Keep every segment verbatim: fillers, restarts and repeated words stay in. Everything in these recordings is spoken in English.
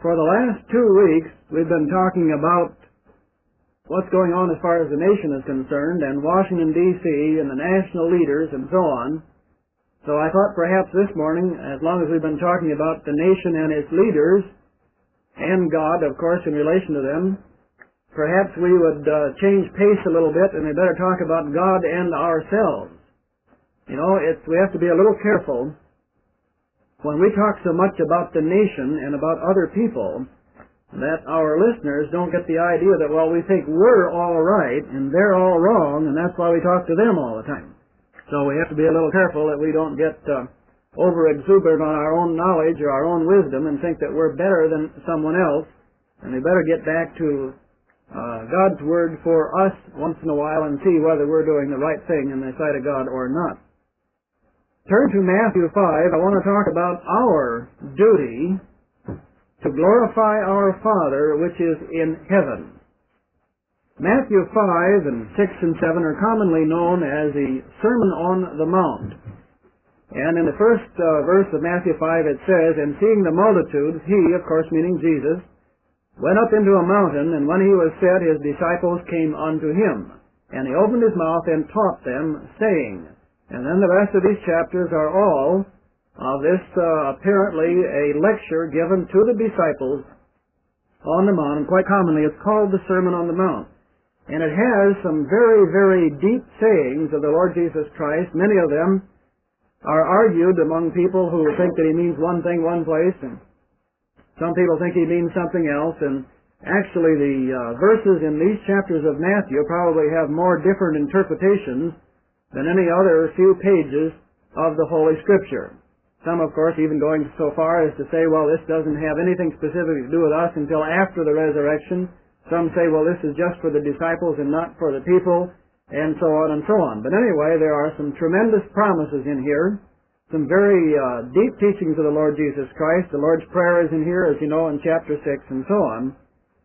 For the last two weeks, we've been talking about what's going on as far as the nation is concerned, and Washington, D C, and the national leaders, and so on. So I thought perhaps this morning, as long as we've been talking about the nation and its leaders, and God, of course, in relation to them, perhaps we would uh, change pace a little bit, and we better talk about God and ourselves. You know, it's, we have to be a little careful when we talk so much about the nation and about other people, that our listeners don't get the idea that, well, we think we're all right and they're all wrong, and that's why we talk to them all the time. So we have to be a little careful that we don't get uh, over-exuberant on our own knowledge or our own wisdom and think that we're better than someone else, and we better get back to uh, God's Word for us once in a while and see whether we're doing the right thing in the sight of God or not. Turn to Matthew five. I want to talk about our duty to glorify our Father which is in heaven. Matthew five and six and seven are commonly known as the Sermon on the Mount. And in the first uh, verse of Matthew five it says, "And seeing the multitudes, he," of course meaning Jesus, "went up into a mountain, and when he was set, his disciples came unto him. And he opened his mouth and taught them, saying," and then the rest of these chapters are all of this uh, apparently a lecture given to the disciples on the Mount, and quite commonly it's called the Sermon on the Mount. And it has some very, very deep sayings of the Lord Jesus Christ. Many of them are argued among people who think that he means one thing one place, and some people think he means something else. And actually the uh, verses in these chapters of Matthew probably have more different interpretations than any other few pages of the Holy Scripture. Some, of course, even going so far as to say, well, this doesn't have anything specific to do with us until after the resurrection. Some say, well, this is just for the disciples and not for the people, and so on and so on. But anyway, there are some tremendous promises in here, some very uh, deep teachings of the Lord Jesus Christ. The Lord's Prayer is in here, as you know, in chapter six, and so on.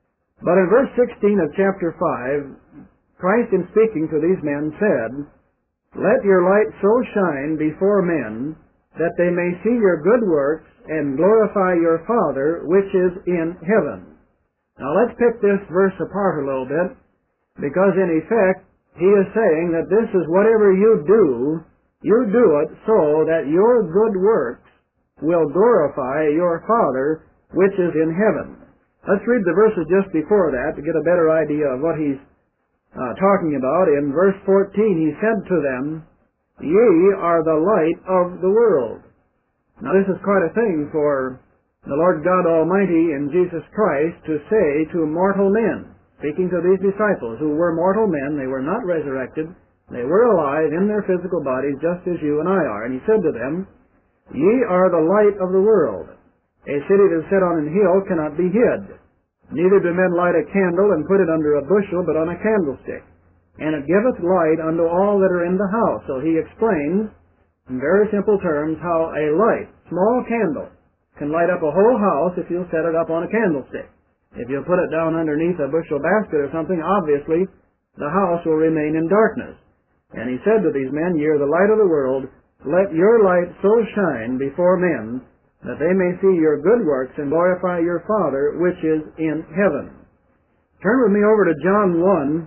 But in verse sixteen of chapter five, Christ, in speaking to these men, said, "Let your light so shine before men, that they may see your good works and glorify your Father which is in heaven." Now let's pick this verse apart a little bit, because in effect, he is saying that this is whatever you do, you do it so that your good works will glorify your Father which is in heaven. Let's read the verses just before that to get a better idea of what he's uh, talking about. In verse fourteen, he said to them, "Ye are the light of the world." Now this is quite a thing for the Lord God Almighty and Jesus Christ to say to mortal men, speaking to these disciples who were mortal men. They were not resurrected. They were alive in their physical bodies just as you and I are. And he said to them, "Ye are the light of the world. A city that is set on an hill cannot be hid. Neither do men light a candle and put it under a bushel, but on a candlestick. And it giveth light unto all that are in the house." So he explains in very simple terms how a light, small candle, can light up a whole house if you'll set it up on a candlestick. If you put it down underneath a bushel basket or something, obviously the house will remain in darkness. And he said to these men, "Ye are the light of the world. Let your light so shine before men, that they may see your good works and glorify your Father which is in heaven." Turn with me over to John one,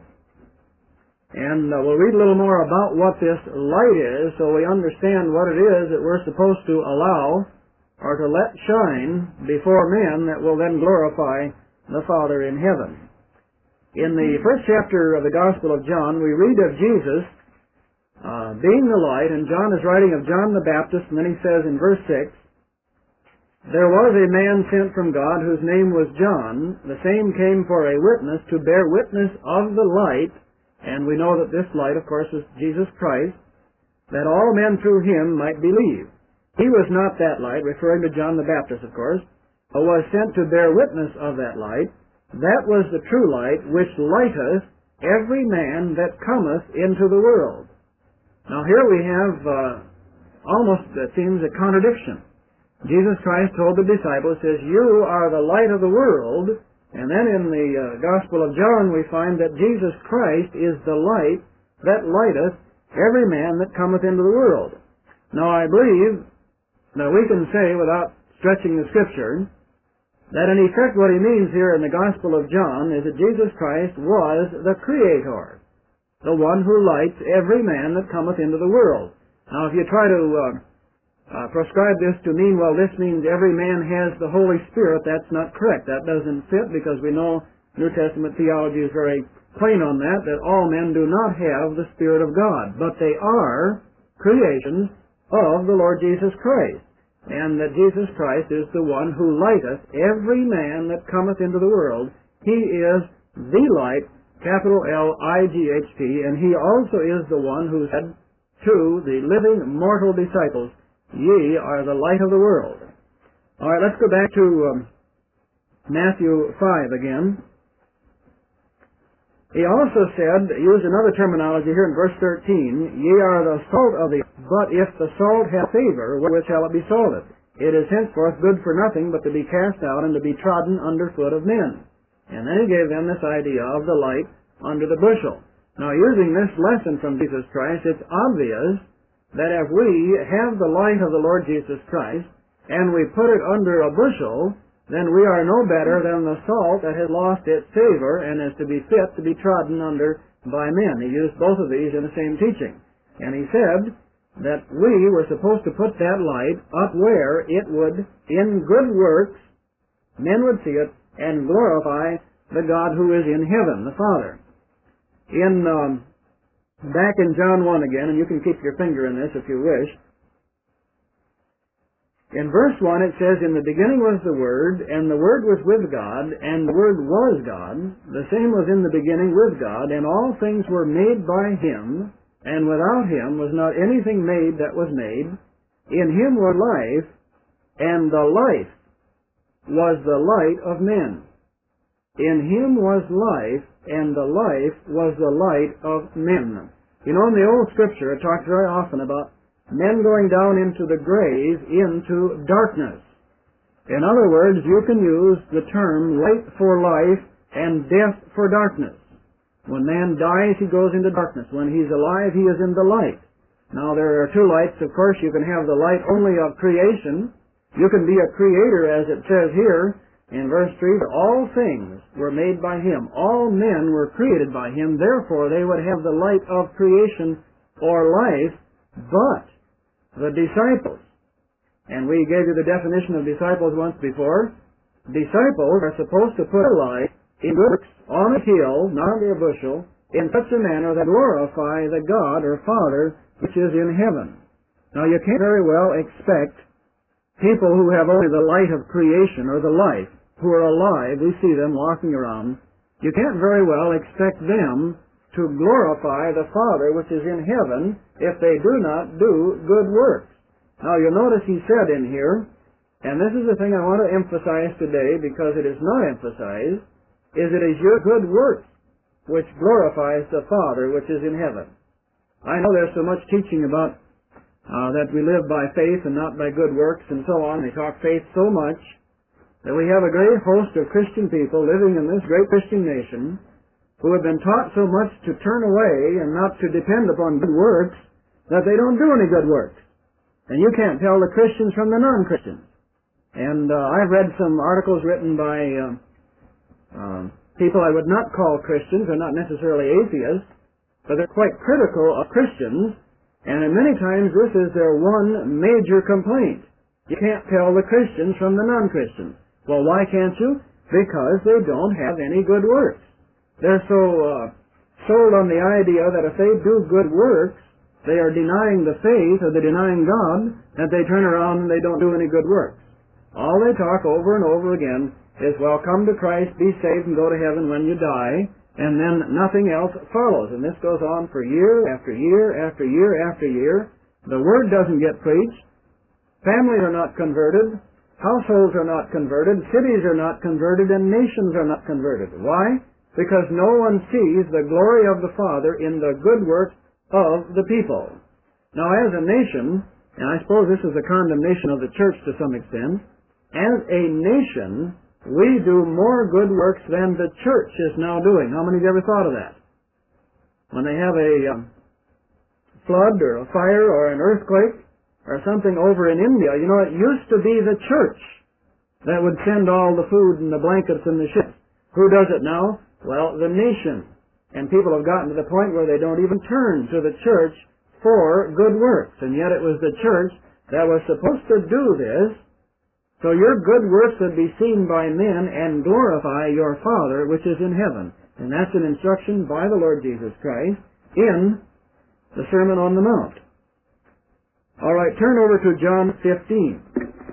and uh, we'll read a little more about what this light is so we understand what it is that we're supposed to allow or to let shine before men that will then glorify the Father in heaven. In the first chapter of the Gospel of John, we read of Jesus uh, being the light, and John is writing of John the Baptist, and then he says in verse six, "There was a man sent from God whose name was John. The same came for a witness, to bear witness of the light," and we know that this light, of course, is Jesus Christ, "that all men through him might believe. He was not that light," referring to John the Baptist, of course, "but was sent to bear witness of that light. That was the true light, which lighteth every man that cometh into the world." Now here we have uh, almost, it seems, a contradiction. Jesus Christ told the disciples, says, "You are the light of the world," and then in the uh, Gospel of John we find that Jesus Christ is the light that lighteth every man that cometh into the world. Now I believe that we can say, without stretching the Scripture, that in effect what he means here in the Gospel of John is that Jesus Christ was the Creator, the one who lights every man that cometh into the world. Now, if you try to uh, uh, prescribe this to mean, well, this means every man has the Holy Spirit, that's not correct. That doesn't fit, because we know New Testament theology is very plain on that, that all men do not have the Spirit of God, but they are creations of the Lord Jesus Christ, and that Jesus Christ is the one who lighteth every man that cometh into the world. He is the light, capital L I G H T, and he also is the one who said to the living mortal disciples, ye are the light of the world. All right, let's go back to um, Matthew five again. He also said, used another terminology here in verse thirteen, ye are the salt of the earth, but if the salt hath savour, wherewith shall it be salted? It is henceforth good for nothing but to be cast out and to be trodden under foot of men. And then he gave them this idea of the light under the bushel. Now, using this lesson from Jesus Christ, it's obvious that if we have the light of the Lord Jesus Christ and we put it under a bushel, then we are no better than the salt that has lost its savor and is to be fit to be trodden under by men. He used both of these in the same teaching. And he said that we were supposed to put that light up where it would, in good works, men would see it and glorify the God who is in heaven, the Father. In um, back in John one again, and you can keep your finger in this if you wish, in verse one it says, in the beginning was the Word, and the Word was with God, and the Word was God. The same was in the beginning with God, and all things were made by Him, and without Him was not anything made that was made. In Him was life, and the life was the light of men. In Him was life, and the life was the light of men. You know, in the old Scripture, it talks very often about men going down into the grave, into darkness. In other words, you can use the term light for life and death for darkness. When man dies, he goes into darkness. When he's alive, he is in the light. Now, there are two lights. Of course, you can have the light only of creation. You can be a creator, as it says here in verse three, all things were made by Him. All men were created by Him. Therefore, they would have the light of creation or life, but the disciples, and we gave you the definition of disciples once before, disciples are supposed to put a light in works on a hill, not under a bushel, in such a manner that glorify the God or Father which is in heaven. Now, you can't very well expect people who have only the light of creation or the life, who are alive, we see them walking around, you can't very well expect them to glorify the Father which is in heaven if they do not do good works. Now, you'll notice he said in here, and this is the thing I want to emphasize today because it is not emphasized, is it is your good works which glorifies the Father which is in heaven. I know there's so much teaching about uh, that we live by faith and not by good works and so on. They talk faith so much that we have a great host of Christian people living in this great Christian nation who have been taught so much to turn away and not to depend upon good works that they don't do any good works. And you can't tell the Christians from the non-Christians. And uh, I've read some articles written by uh, uh, people I would not call Christians, or not necessarily atheists, but they're quite critical of Christians, and many times this is their one major complaint. You can't tell the Christians from the non-Christians. Well, why can't you? Because they don't have any good works. They're so uh, sold on the idea that if they do good works, they are denying the faith or they're denying God, that they turn around and they don't do any good works. All they talk over and over again is, well, come to Christ, be saved, and go to heaven when you die, and then nothing else follows. And this goes on for year after year after year after year. The Word doesn't get preached. Families are not converted. Households are not converted. Cities are not converted. And nations are not converted. Why? Because no one sees the glory of the Father in the good works of the people. Now, as a nation, and I suppose this is a condemnation of the church to some extent, as a nation, we do more good works than the church is now doing. How many of you ever thought of that? When they have a um, flood or a fire or an earthquake or something over in India, you know, it used to be the church that would send all the food and the blankets and the ships. Who does it now? Well, the nation. And people have gotten to the point where they don't even turn to the church for good works. And yet it was the church that was supposed to do this, so your good works would be seen by men and glorify your Father which is in heaven. And that's an instruction by the Lord Jesus Christ in the Sermon on the Mount. All right, turn over to John fifteen.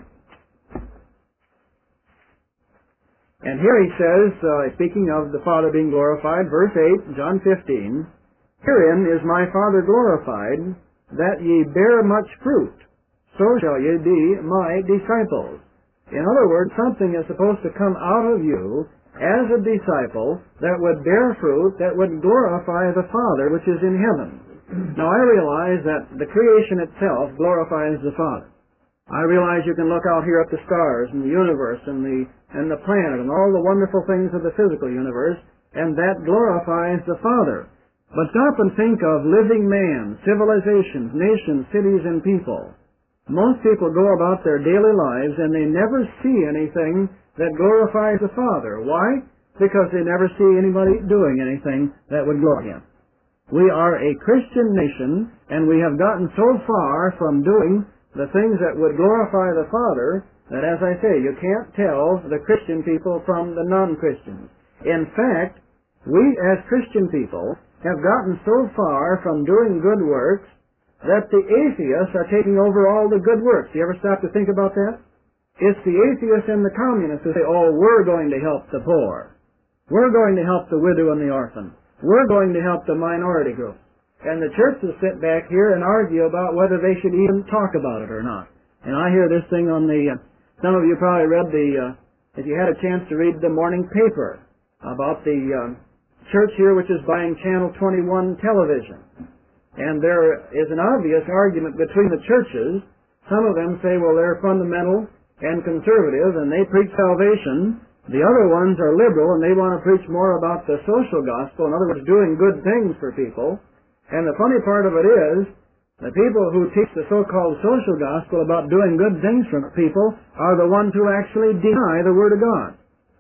And here he says, uh, speaking of the Father being glorified, verse eight, John fifteen, "Herein is my Father glorified, that ye bear much fruit, so shall ye be my disciples." In other words, something is supposed to come out of you as a disciple that would bear fruit, that would glorify the Father which is in heaven. Now I realize that the creation itself glorifies the Father. I realize you can look out here at the stars and the universe and the and the planet and all the wonderful things of the physical universe, and that glorifies the Father. But stop and think of living man, civilizations, nations, cities, and people. Most people go about their daily lives and they never see anything that glorifies the Father. Why? Because they never see anybody doing anything that would glorify Him. We are a Christian nation, and we have gotten so far from doing the things that would glorify the Father that, as I say, you can't tell the Christian people from the non-Christians. In fact, we as Christian people have gotten so far from doing good works that the atheists are taking over all the good works. You ever stop to think about that? It's the atheists and the communists who say, oh, we're going to help the poor. We're going to help the widow and the orphan. We're going to help the minority group. And the churches sit back here and argue about whether they should even talk about it or not. And I hear this thing on the, uh, some of you probably read the, uh, if you had a chance to read the morning paper about the uh, church here which is buying Channel twenty-one television. And there is an obvious argument between the churches. Some of them say, well, they're fundamental and conservative, and they preach salvation. The other ones are liberal, and they want to preach more about the social gospel, in other words, doing good things for people. And the funny part of it is, the people who teach the so-called social gospel about doing good things for people are the ones who actually deny the Word of God.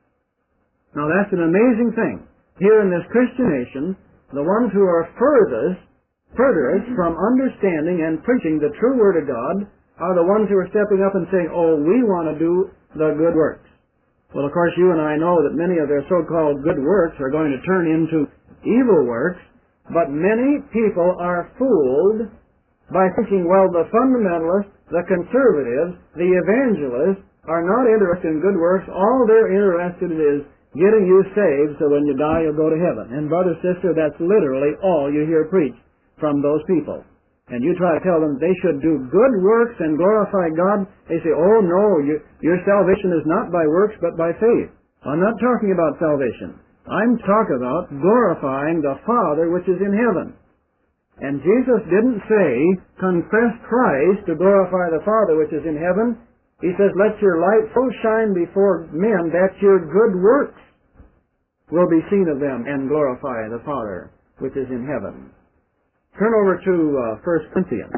Now that's an amazing thing. Here in this Christian nation, the ones who are furthest furthest from understanding and preaching the true Word of God are the ones who are stepping up and saying, oh, we want to do the good works. Well, of course, you and I know that many of their so-called good works are going to turn into evil works, but many people are fooled by thinking, well, the fundamentalists, the conservatives, the evangelists are not interested in good works. All they're interested in is getting you saved so when you die you'll go to heaven. And brother, sister, that's literally all you hear preached from those people. And you try to tell them they should do good works and glorify God, they say, oh no, you, your salvation is not by works but by faith. I'm not talking about salvation. I'm talking about glorifying the Father which is in heaven. And Jesus didn't say, confess Christ to glorify the Father which is in heaven. He says, let your light so shine before men that your good works will be seen of them and glorify the Father which is in heaven. Turn over to uh, First Corinthians.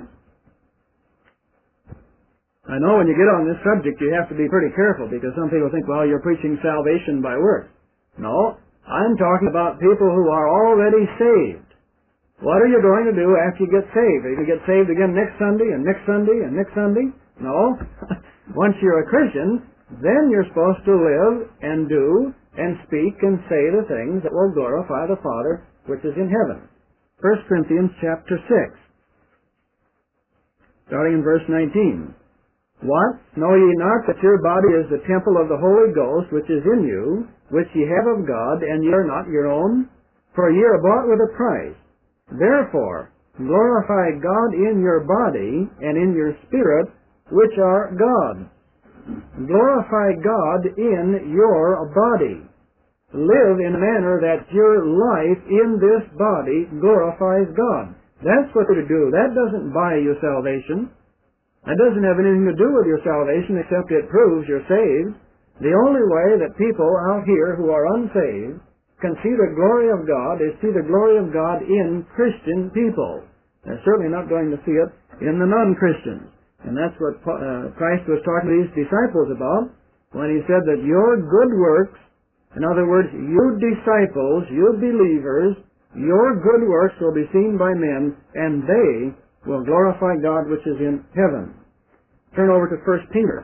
I know when you get on this subject you have to be pretty careful because some people think, well, you're preaching salvation by works. No, I'm talking about people who are already saved. What are you going to do after you get saved? Are you going to get saved again next Sunday and next Sunday and next Sunday? No. Once you're a Christian, then you're supposed to live and do and speak and say the things that will glorify the Father which is in heaven. First Corinthians chapter six, starting in verse nineteen. What? Know ye not that your body is the temple of the Holy Ghost which is in you, which ye have of God, and ye are not your own? For ye are bought with a price. Therefore, glorify God in your body and in your spirit, which are God's. Glorify God in your body. Live in a manner that your life in this body glorifies God. That's what to do. That doesn't buy you salvation. That doesn't have anything to do with your salvation except it proves you're saved. The only way that people out here who are unsaved can see the glory of God is see the glory of God in Christian people. They're certainly not going to see it in the non-Christians. And that's what uh, Christ was talking to these disciples about. when he said that your good works, in other words, you disciples, you believers, your good works will be seen by men, and they will glorify God which is in heaven. Turn over to First Peter.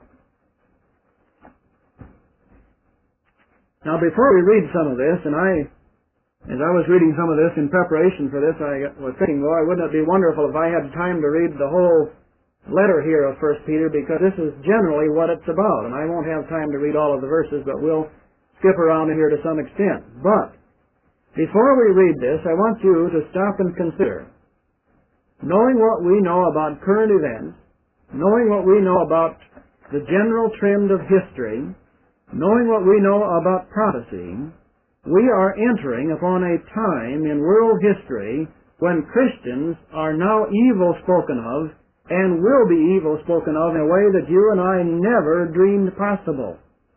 Now, before we read some of this, and I, as I was reading some of this in preparation for this, I was thinking, boy, wouldn't it be wonderful if I had time to read the whole letter here of First Peter, because this is generally what it's about, and I won't have time to read all of the verses, but we'll skip around here to some extent. But before we read this, I want you to stop and consider, knowing what we know about current events, knowing what we know about the general trend of history, knowing what we know about prophecy, we are entering upon a time in world history when Christians are now evil spoken of and will be evil spoken of in a way that you and I never dreamed possible.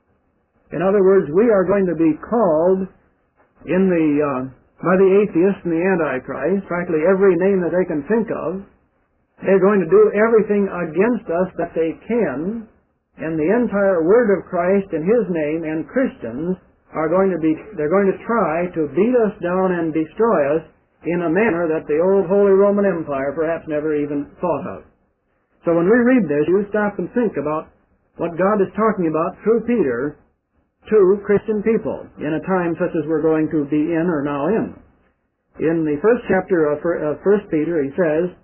In other words, we are going to be called in the uh, by the atheists and the Antichrist, practically every name that they can think of. They're going to do everything against us that they can, and the entire word of Christ in His name and Christians are going to be, they're going to try to beat us down and destroy us in a manner that the old Holy Roman Empire perhaps never even thought of. So when we read this, you stop and think about what God is talking about through Peter to Christian people in a time such as we're going to be in or now in. In the first chapter of First Peter, he says,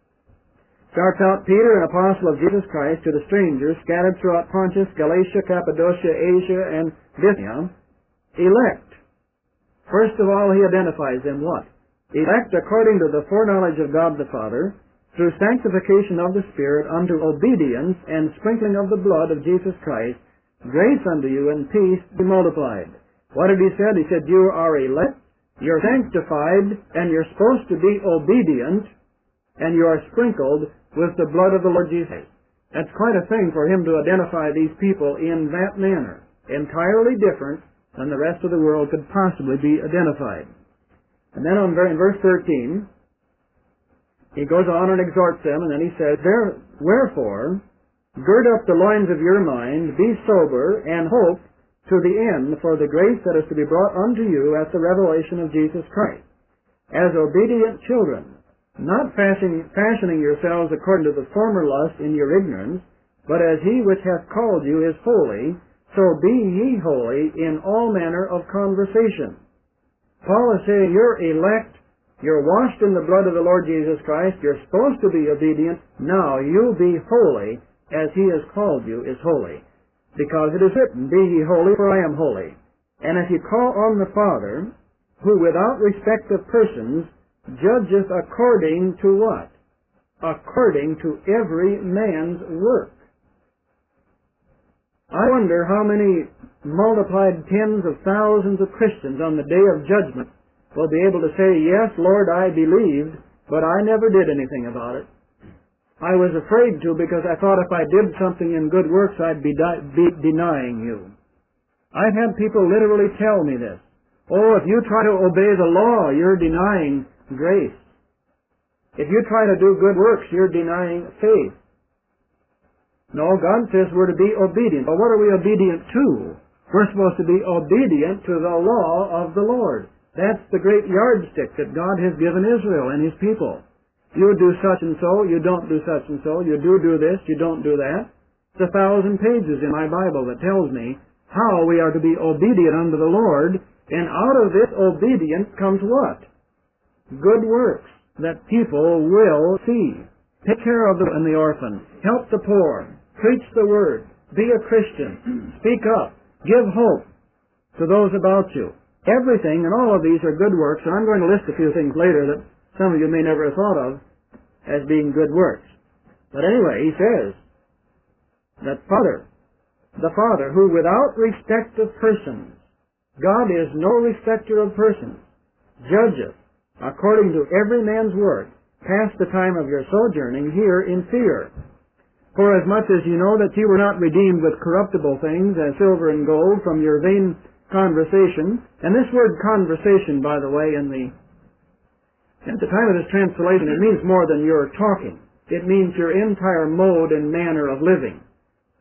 starts out, Peter, an apostle of Jesus Christ, to the strangers scattered throughout Pontus, Galatia, Cappadocia, Asia, and Bithynia, elect. First of all, he identifies them what? Elect according to the foreknowledge of God the Father, through sanctification of the Spirit, unto obedience and sprinkling of the blood of Jesus Christ, grace unto you and peace be multiplied. What did he say? He said, you are elect, you're sanctified, and you're supposed to be obedient, and you are sprinkled with the blood of the Lord Jesus. That's quite a thing for him to identify these people in that manner, entirely different than the rest of the world could possibly be identified. And then on, in verse thirteen, he goes on and exhorts them, and then he says, wherefore, gird up the loins of your mind, be sober, and hope to the end for the grace that is to be brought unto you at the revelation of Jesus Christ. As obedient children, not fashioning, fashioning yourselves according to the former lust in your ignorance, but as he which hath called you is holy, so be ye holy in all manner of conversation. Paul is saying, you're elect, you're washed in the blood of the Lord Jesus Christ, you're supposed to be obedient, now you be holy, as he has called you is holy. Because it is written, be ye holy, for I am holy. And if ye call on the Father, who without respect of persons judgeth according to what? According to every man's work. I wonder how many multiplied tens of thousands of Christians on the day of judgment will be able to say, yes, Lord, I believed, but I never did anything about it. I was afraid to because I thought if I did something in good works, I'd be, di- be denying you. I've had people literally tell me this. Oh, if you try to obey the law, you're denying grace. If you try to do good works, you're denying faith. No, God says we're to be obedient. But what are we obedient to? We're supposed to be obedient to the law of the Lord. That's the great yardstick that God has given Israel and His people. You do such and so, you don't do such and so, you do do this, you don't do that. It's a thousand pages in my Bible that tells me how we are to be obedient unto the Lord, and out of this obedience comes what? Good works that people will see. Take care of the, and the orphan. Help the poor. Preach the word. Be a Christian. Speak up. Give hope to those about you. Everything and all of these are good works, and I'm going to list a few things later that some of you may never have thought of as being good works. But anyway, he says that Father, the Father, who without respect of persons, God is no respecter of persons, judgeth according to every man's work, pass the time of your sojourning here in fear. For as much as you know that you were not redeemed with corruptible things, as silver and gold, from your vain conversation, and this word conversation, by the way, in the at the time of this translation, it means more than your talking. It means your entire mode and manner of living.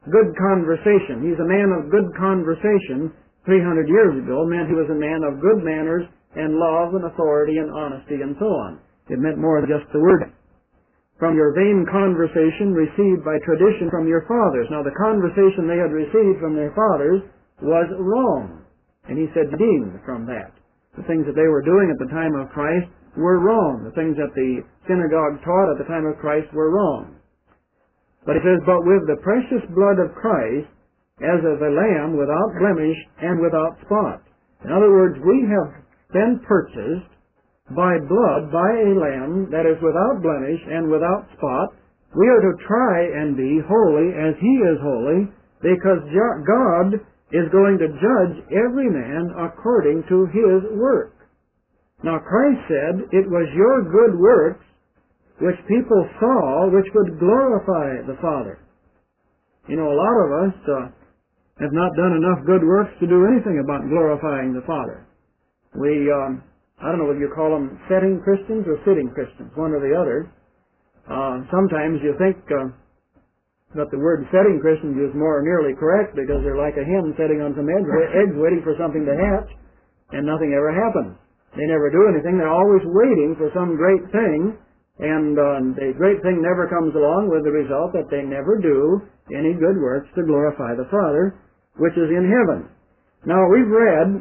good conversation. He's a man of good conversation three hundred years ago meant he was a man of good manners and love and authority and honesty and so on. It meant more than just the word. From your vain conversation received by tradition from your fathers. Now the conversation they had received from their fathers was wrong. And he said, redeemed from that. The things that they were doing at the time of Christ were wrong. The things that the synagogue taught at the time of Christ were wrong. But it says, but with the precious blood of Christ, as of a lamb without blemish and without spot. In other words, we have been purchased by blood, by a lamb that is without blemish and without spot. We are to try and be holy as He is holy, because God is going to judge every man according to his work. Now Christ said, it was your good works which people saw, which would glorify the Father. You know, a lot of us uh, have not done enough good works to do anything about glorifying the Father. We, um, I don't know whether you call them setting Christians or sitting Christians, one or the other. Uh, sometimes you think uh, that the word setting Christians is more nearly correct because they're like a hen sitting on some eggs, eggs waiting for something to hatch, and nothing ever happens. They never do anything. They're always waiting for some great thing, and uh, the great thing never comes along, with the result that they never do any good works to glorify the Father, which is in heaven. Now, we've read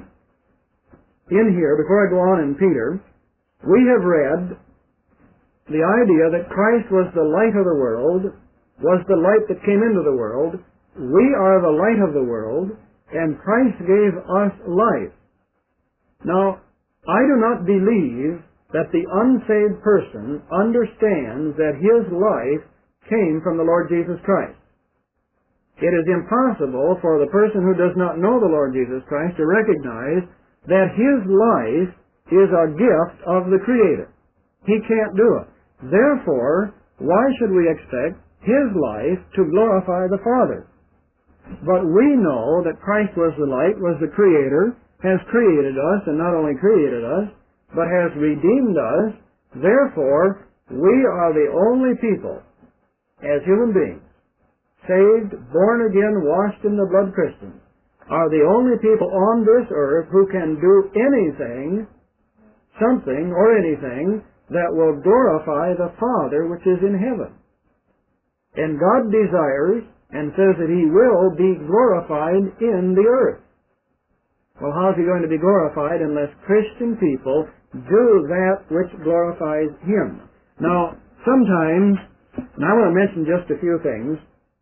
in here, before I go on in Peter, we have read the idea that Christ was the light of the world, was the light that came into the world. We are the light of the world, and Christ gave us life. Now, I do not believe that the unsaved person understands that his life came from the Lord Jesus Christ. It is impossible for the person who does not know the Lord Jesus Christ to recognize that his life is a gift of the Creator. He can't do it. Therefore, why should we expect his life to glorify the Father? But we know that Christ was the light, was the Creator, has created us, and not only created us, but has redeemed us. Therefore, we are the only people, as human beings, saved, born again, washed in the blood Christians, are the only people on this earth who can do anything, something or anything, that will glorify the Father which is in heaven. And God desires and says that He will be glorified in the earth. Well, how is He going to be glorified unless Christian people do that which glorifies Him? Now, sometimes, and I want to mention just a few things,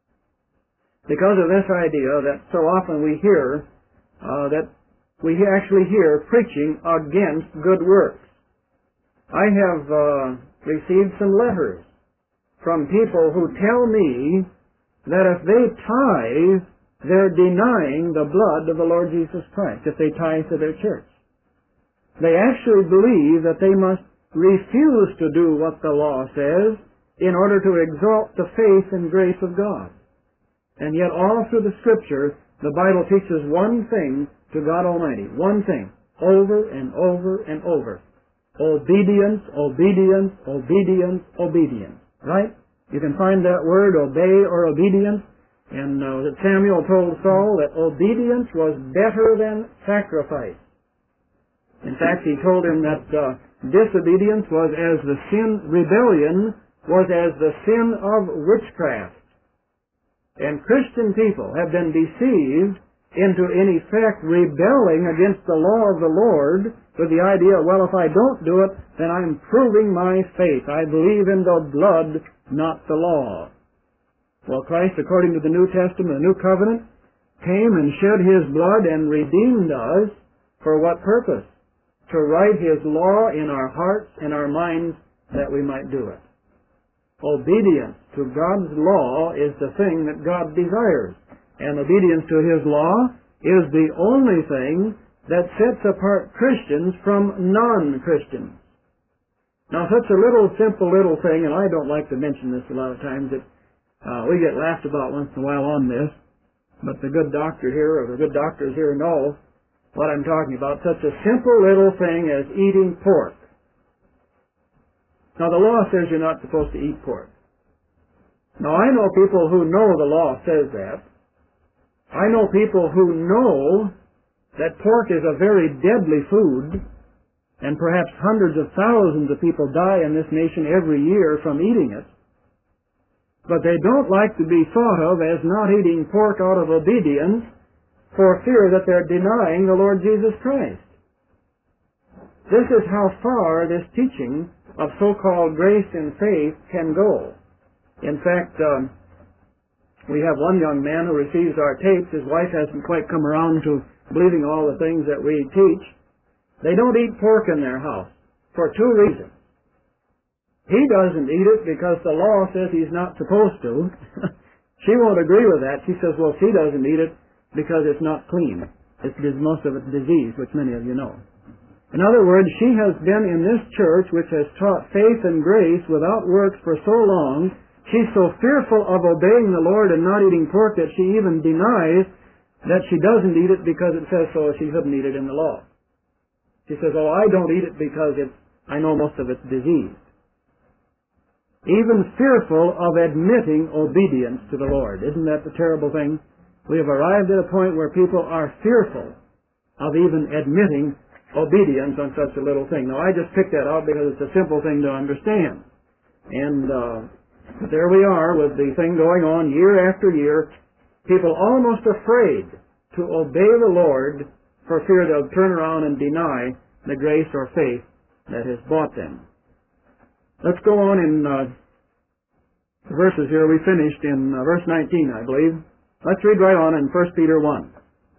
because of this idea that so often we hear, uh, that we actually hear preaching against good works. I have uh, received some letters from people who tell me that if they tithe, they're denying the blood of the Lord Jesus Christ, if they tithe to their church. They actually believe that they must refuse to do what the law says in order to exalt the faith and grace of God. And yet all through the Scripture, the Bible teaches one thing to God Almighty, one thing, over and over and over. Obedience, obedience, obedience, obedience. Right? You can find that word, obey or obedience. And uh, Samuel told Saul that obedience was better than sacrifice. In fact, he told him that uh, disobedience was as the sin, rebellion was as the sin of witchcraft. And Christian people have been deceived into, in effect, rebelling against the law of the Lord with the idea, well, if I don't do it, then I'm proving my faith. I believe in the blood, not the law. Well, Christ, according to the New Testament, the New Covenant, came and shed His blood and redeemed us. For what purpose? To write His law in our hearts and our minds that we might do it. Obedience to God's law is the thing that God desires. And obedience to His law is the only thing that sets apart Christians from non-Christians. Now, such a little, simple little thing, and I don't like to mention this a lot of times, that uh, we get laughed about once in a while on this, but the good doctor here, or the good doctors here know what I'm talking about. Such a simple little thing as eating pork. Now, the law says you're not supposed to eat pork. Now, I know people who know the law says that. I know people who know that pork is a very deadly food, and perhaps hundreds of thousands of people die in this nation every year from eating it. But they don't like to be thought of as not eating pork out of obedience for fear that they're denying the Lord Jesus Christ. This is how far this teaching of so-called grace and faith can go. In fact, um, we have one young man who receives our tapes. His wife hasn't quite come around to believing all the things that we teach. They don't eat pork in their house for two reasons. He doesn't eat it because the law says he's not supposed to. She won't agree with that. She says, well, she doesn't eat it because it's not clean. It's, most of it's disease, which many of you know. In other words, she has been in this church which has taught faith and grace without works for so long. She's so fearful of obeying the Lord and not eating pork that she even denies that she doesn't eat it because it says so. She couldn't eat it in the law. She says, oh, I don't eat it because it's, I know most of it's disease. Even fearful of admitting obedience to the Lord. Isn't that the terrible thing? We have arrived at a point where people are fearful of even admitting obedience on such a little thing. Now, I just picked that out because it's a simple thing to understand. And uh, there we are with the thing going on year after year. People almost afraid to obey the Lord for fear they'll turn around and deny the grace or faith that has bought them. Let's go on in uh, the verses here. We finished in uh, verse nineteen, I believe. Let's read right on in First Peter one.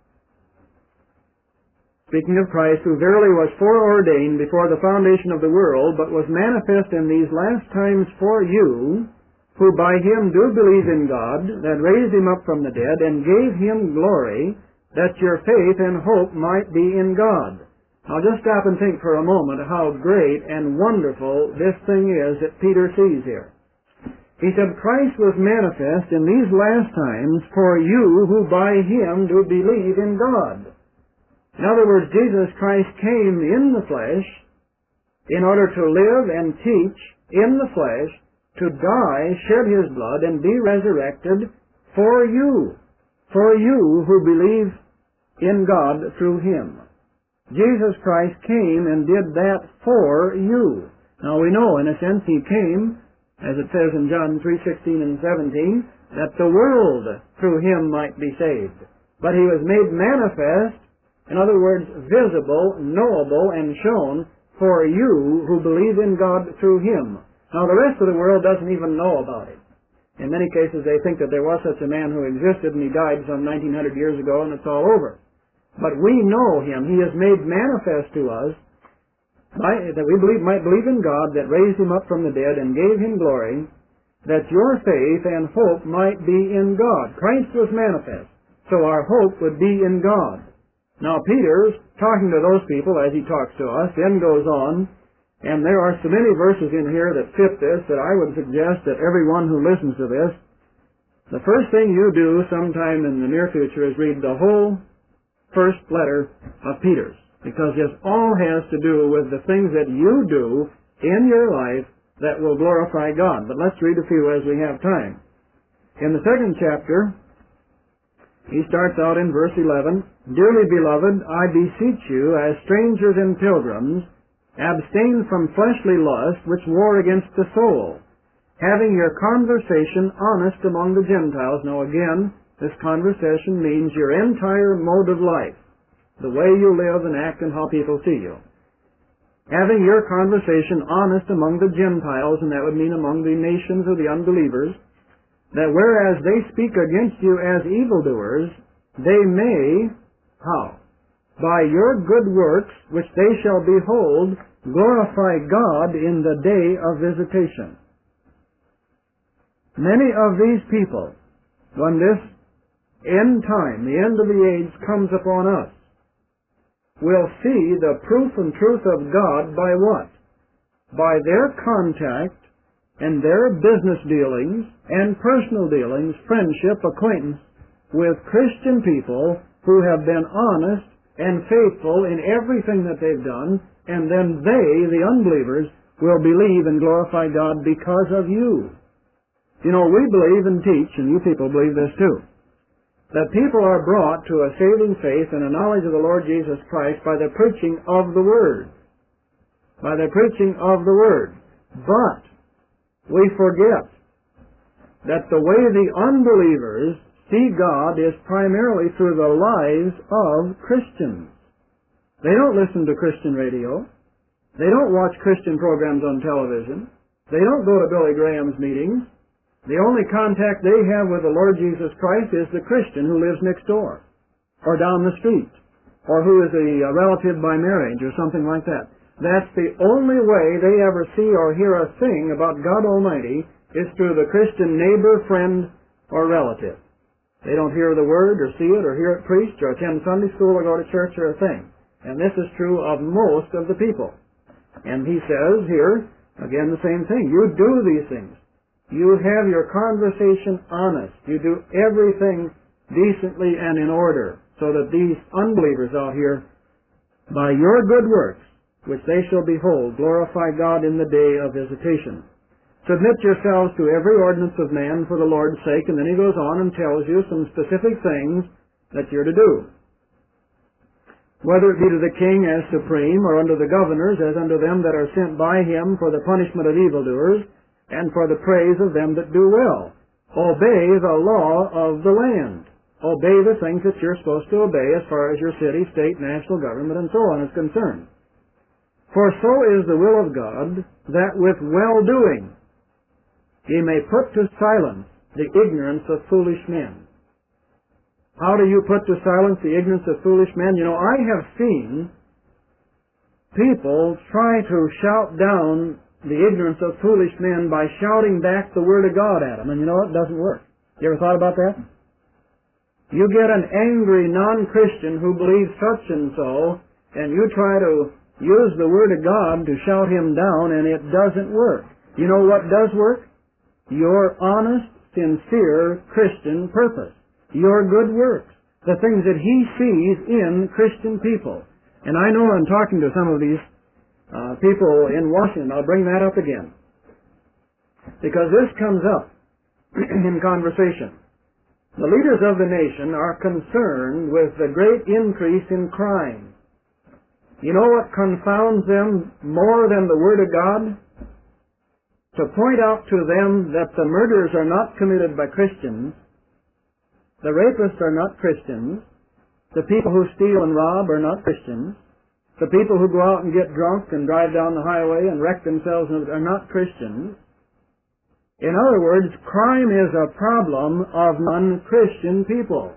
Speaking of Christ, who verily was foreordained before the foundation of the world, but was manifest in these last times for you, who by him do believe in God, that raised him up from the dead, and gave him glory, that your faith and hope might be in God. Now just stop and think for a moment how great and wonderful this thing is that Peter sees here. He said, Christ was manifest in these last times for you who by him do believe in God. In other words, Jesus Christ came in the flesh in order to live and teach in the flesh, to die, shed his blood, and be resurrected for you, for you who believe in God through him. Jesus Christ came and did that for you. Now we know, in a sense, he came, as it says in John three sixteen and seventeen, that the world through him might be saved. But he was made manifest, in other words, visible, knowable, and shown for you who believe in God through him. Now the rest of the world doesn't even know about it. In many cases they think that there was such a man who existed and he died some nineteen hundred years ago and it's all over. But we know him. He is made manifest to us by, that we believe, might believe in God that raised him up from the dead and gave him glory, that your faith and hope might be in God. Christ was manifest, so our hope would be in God. Now Peter's talking to those people as he talks to us, then goes on, and there are so many verses in here that fit this that I would suggest that everyone who listens to this, the first thing you do sometime in the near future is read the whole first letter of Peter's, because this all has to do with the things that you do in your life that will glorify God. But let's read a few as we have time. In the second chapter, he starts out in verse eleven, Dearly beloved, I beseech you, as strangers and pilgrims, abstain from fleshly lust which war against the soul, having your conversation honest among the Gentiles. Now again, this conversation means your entire mode of life, the way you live and act and how people see you. Having your conversation honest among the Gentiles, and that would mean among the nations of the unbelievers, that whereas they speak against you as evildoers, they may, how? By your good works, which they shall behold, glorify God in the day of visitation. Many of these people, when this end time, the end of the age, comes upon us, will see the proof and truth of God by what? By their contact and their business dealings and personal dealings, friendship, acquaintance with Christian people who have been honest and faithful in everything that they've done, and then they, the unbelievers, will believe and glorify God because of you. You know, we believe and teach, and you people believe this too, that people are brought to a saving faith and a knowledge of the Lord Jesus Christ by the preaching of the Word. By the preaching of the Word. But we forget that the way the unbelievers see God is primarily through the lives of Christians. They don't listen to Christian radio. They don't watch Christian programs on television. They don't go to Billy Graham's meetings. The only contact they have with the Lord Jesus Christ is the Christian who lives next door, or down the street, or who is a relative by marriage, or something like that. That's the only way they ever see or hear a thing about God Almighty is through the Christian neighbor, friend, or relative. They don't hear the Word, or see it, or hear it preached, or attend Sunday school, or go to church, or a thing. And this is true of most of the people. And he says here, again the same thing. You do these things. You have your conversation honest. You do everything decently and in order, so that these unbelievers out here, by your good works, which they shall behold, glorify God in the day of visitation. Submit yourselves to every ordinance of man for the Lord's sake, and then he goes on and tells you some specific things that you're to do. Whether it be to the king as supreme, or unto the governors as unto them that are sent by him for the punishment of evildoers, and for the praise of them that do well. Obey the law of the land. Obey the things that you're supposed to obey as far as your city, state, national government, and so on is concerned. For so is the will of God, that with well-doing he may put to silence the ignorance of foolish men. How do you put to silence the ignorance of foolish men? You know, I have seen people try to shout down the ignorance of foolish men by shouting back the Word of God at them. And you know, it doesn't work. You ever thought about that? You get an angry non-Christian who believes such and so, and you try to use the Word of God to shout him down, and it doesn't work. You know what does work? Your honest, sincere Christian purpose. Your good works. The things that he sees in Christian people. And I know I'm talking to some of these uh, people in Washington. I'll bring that up again. Because this comes up in conversation. The leaders of the nation are concerned with the great increase in crime. You know what confounds them more than the Word of God? To point out to them that the murders are not committed by Christians, the rapists are not Christians, the people who steal and rob are not Christians, the people who go out and get drunk and drive down the highway and wreck themselves are not Christians. In other words, crime is a problem of non-Christian people.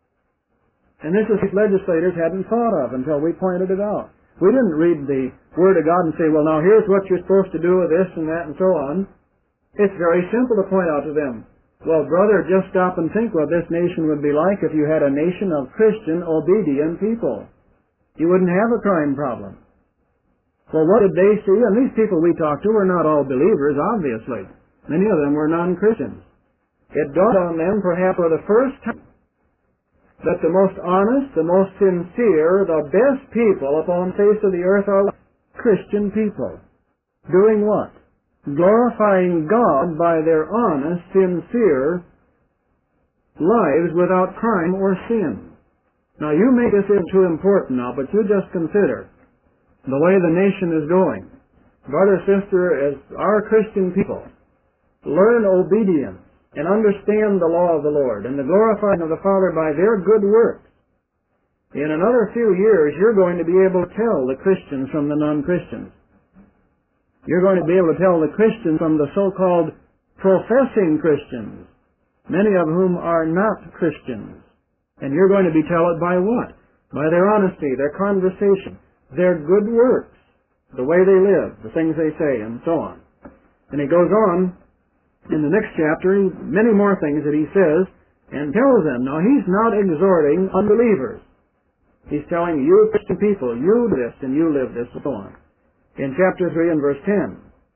And this is what legislators hadn't thought of until we pointed it out. We didn't read the Word of God and say, well, now here's what you're supposed to do with this and that and so on. It's very simple to point out to them. Well, brother, just stop and think what this nation would be like if you had a nation of Christian, obedient people. You wouldn't have a crime problem. Well, what did they see? And these people we talked to were not all believers, obviously. Many of them were non-Christians. It dawned on them, perhaps for the first time, that the most honest, the most sincere, the best people upon the face of the earth are Christian people. Doing what? Glorifying God by their honest, sincere lives without crime or sin. Now, you make this too important now, but you just consider the way the nation is going. Brother, sister, as our Christian people learn obedience and understand the law of the Lord and the glorifying of the Father by their good works, in another few years you're going to be able to tell the Christians from the non-Christians. You're going to be able to tell the Christians from the so-called professing Christians, many of whom are not Christians. And you're going to be tell it by what? By their honesty, their conversation, their good works, the way they live, the things they say, and so on. And he goes on in the next chapter, many more things that he says, and tells them. Now, he's not exhorting unbelievers. He's telling you, Christian people, you do this and you live this, and so on. In chapter three and verse ten.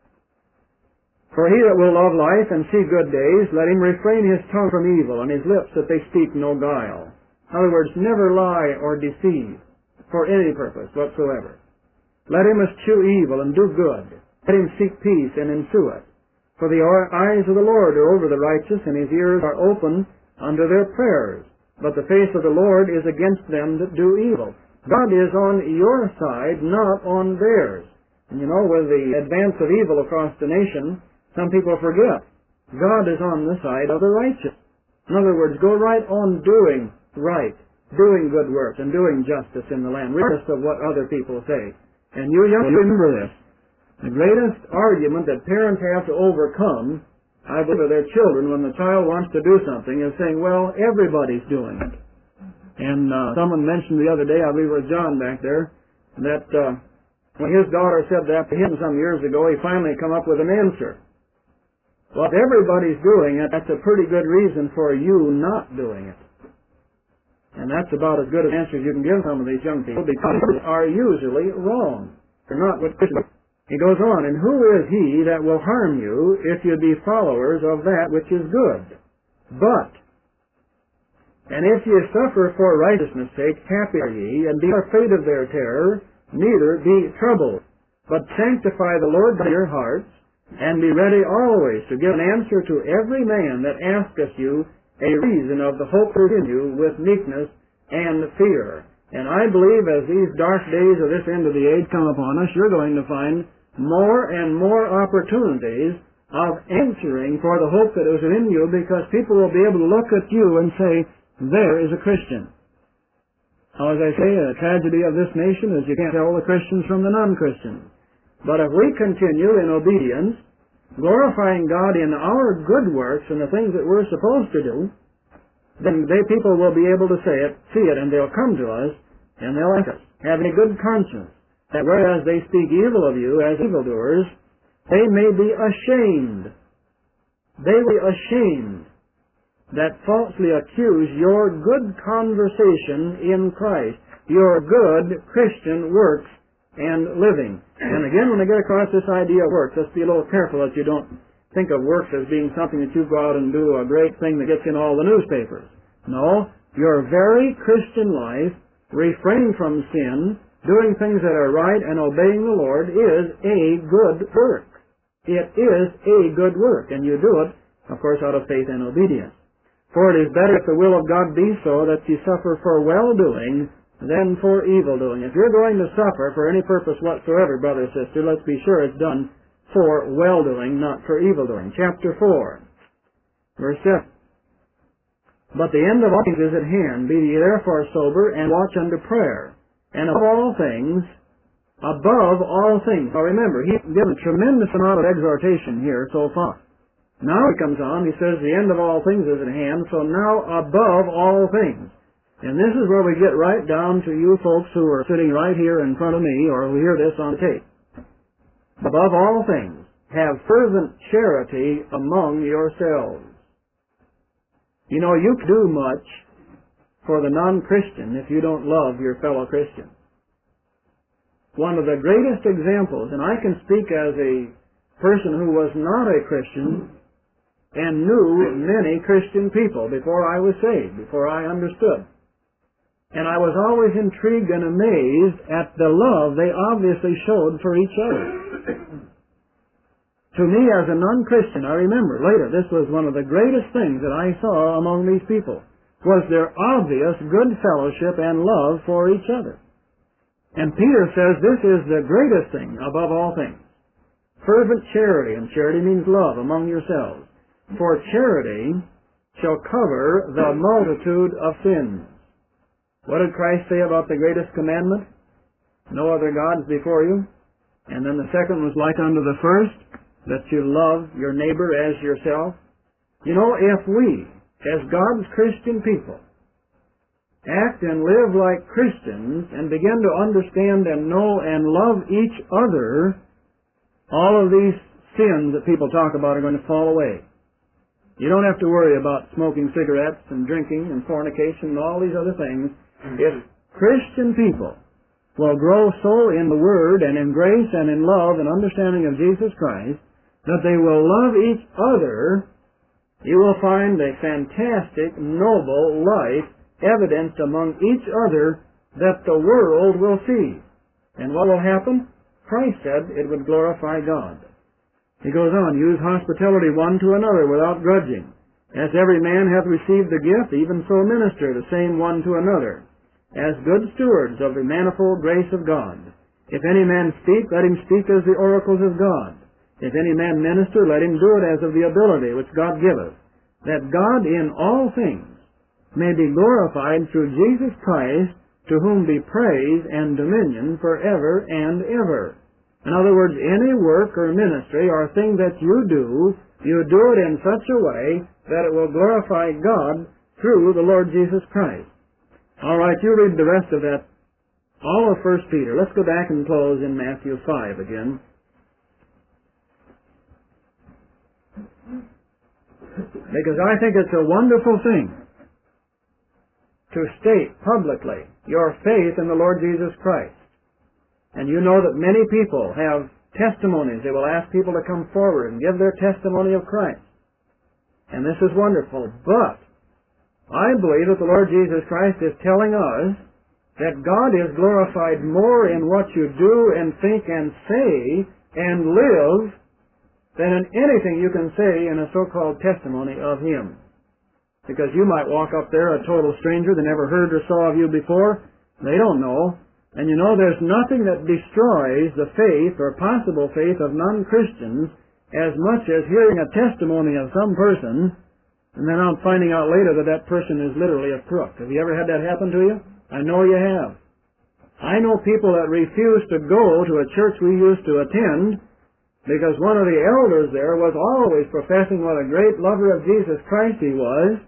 For he that will love life and see good days, let him refrain his tongue from evil, and his lips that they speak no guile. In other words, never lie or deceive for any purpose whatsoever. Let him eschew evil and do good. Let him seek peace and ensue it. For the eyes of the Lord are over the righteous, and his ears are open unto their prayers. But the face of the Lord is against them that do evil. God is on your side, not on theirs. And you know, with the advance of evil across the nation, some people forget God is on the side of the righteous. In other words, go right on doing right, doing good works, and doing justice in the land, regardless of what other people say. And you young remember this. The greatest argument that parents have to overcome, I believe, with their children when the child wants to do something is saying, well, everybody's doing it. And uh, someone mentioned the other day, I believe it was John back there, that uh, when his daughter said that to him some years ago, he finally come up with an answer. Well, if everybody's doing it, that's a pretty good reason for you not doing it. And that's about as good an answer as you can give some of these young people, because they are usually wrong. They're not what he goes on, and who is he that will harm you if you be followers of that which is good? But, and if ye suffer for righteousness' sake, happy are ye, and be afraid of their terror, neither be troubled. But sanctify the Lord by your hearts, and be ready always to give an answer to every man that asketh you a reason of the hope within you with meekness and fear. And I believe as these dark days of this end of the age come upon us, you're going to find more and more opportunities of answering for the hope that is within you, because people will be able to look at you and say, there is a Christian. Now, as I say, a tragedy of this nation is you can't tell the Christians from the non-Christians. But if we continue in obedience, glorifying God in our good works and the things that we're supposed to do, then they people will be able to say it, see it, and they'll come to us, and they'll ask us, having a good conscience, that whereas they speak evil of you as evildoers, they may be ashamed. They will be ashamed that falsely accuse your good conversation in Christ, your good Christian works and living. And again, when I get across this idea of works, let's be a little careful that you don't think of works as being something that you go out and do a great thing that gets in all the newspapers. No, your very Christian life, refraining from sin, doing things that are right, and obeying the Lord is a good work. It is a good work, and you do it, of course, out of faith and obedience. For it is better, if the will of God be so, that you suffer for well-doing than for evil-doing. If you're going to suffer for any purpose whatsoever, brother or sister, let's be sure it's done for well-doing, not for evil-doing. Chapter four, verse seven. But the end of all things is at hand. Be ye therefore sober, and watch unto prayer. And above all things, above all things. Now remember, he's given a tremendous amount of exhortation here so far. Now he comes on, he says the end of all things is at hand, so now above all things. And this is where we get right down to you folks who are sitting right here in front of me, or who hear this on tape. Above all things, have fervent charity among yourselves. You know, you can do much for the non-Christian if you don't love your fellow Christian. One of the greatest examples, and I can speak as a person who was not a Christian and knew many Christian people before I was saved, before I understood. And I was always intrigued and amazed at the love they obviously showed for each other. To me, as a non-Christian, I remember later, this was one of the greatest things that I saw among these people, was their obvious good fellowship and love for each other. And Peter says this is the greatest thing above all things. Fervent charity, and charity means love, among yourselves. For charity shall cover the multitude of sins. What did Christ say about the greatest commandment? No other gods before you. And then the second was like unto the first, that you love your neighbor as yourself. You know, if we, as God's Christian people, act and live like Christians and begin to understand and know and love each other, all of these sins that people talk about are going to fall away. You don't have to worry about smoking cigarettes and drinking and fornication and all these other things. If Christian people will grow so in the Word and in grace and in love and understanding of Jesus Christ that they will love each other, you will find a fantastic, noble life evidenced among each other that the world will see. And what will happen? Christ said it would glorify God. He goes on, use hospitality one to another without grudging. As every man hath received the gift, even so minister the same one to another, as good stewards of the manifold grace of God. If any man speak, let him speak as the oracles of God. If any man minister, let him do it as of the ability which God giveth, that God in all things may be glorified through Jesus Christ, to whom be praise and dominion forever and ever. In other words, any work or ministry or thing that you do, you do it in such a way that it will glorify God through the Lord Jesus Christ. All right, you read the rest of that, all of First Peter. Let's go back and close in Matthew five again. Because I think it's a wonderful thing to state publicly your faith in the Lord Jesus Christ. And you know that many people have testimonies. They will ask people to come forward and give their testimony of Christ. And this is wonderful. But I believe that the Lord Jesus Christ is telling us that God is glorified more in what you do and think and say and live than in anything you can say in a so-called testimony of Him. Because you might walk up there, a total stranger that never heard or saw of you before. They don't know. And you know, there's nothing that destroys the faith or possible faith of non-Christians as much as hearing a testimony of some person and then out finding out later that that person is literally a crook. Have you ever had that happen to you? I know you have. I know people that refuse to go to a church we used to attend because one of the elders there was always professing what a great lover of Jesus Christ he was,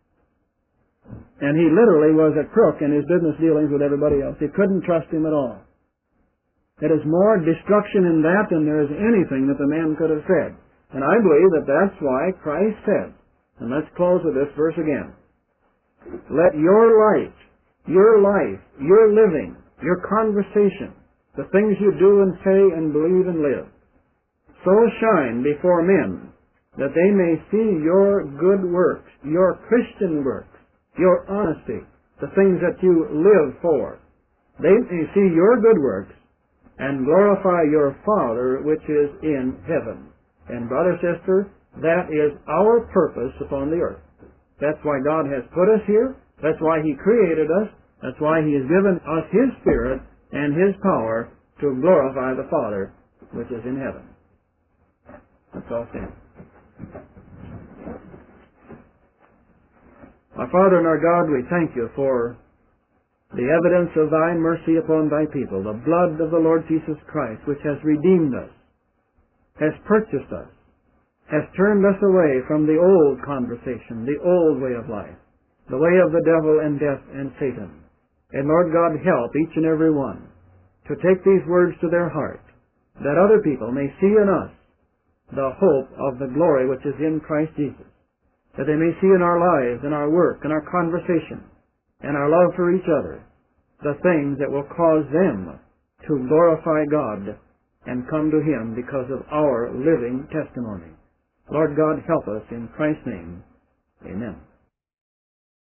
and he literally was a crook in his business dealings with everybody else. You couldn't trust him at all. There is more destruction in that than there is anything that the man could have said. And I believe that that's why Christ said, and let's close with this verse again, let your light, your life, your living, your conversation, the things you do and say and believe and live, so shine before men that they may see your good works, your Christian works, your honesty, the things that you live for. They may see your good works and glorify your Father which is in heaven. And brother, sister, that is our purpose upon the earth. That's why God has put us here. That's why He created us. That's why He has given us His Spirit and His power to glorify the Father which is in heaven. That's all stand. Our Father and our God, we thank You for the evidence of Thy mercy upon Thy people, the blood of the Lord Jesus Christ, which has redeemed us, has purchased us, has turned us away from the old conversation, the old way of life, the way of the devil and death and Satan. And Lord God, help each and every one to take these words to their heart, that other people may see in us the hope of the glory which is in Christ Jesus, that they may see in our lives, in our work, in our conversation, and our love for each other, the things that will cause them to glorify God and come to Him because of our living testimony. Lord God, help us in Christ's name. Amen.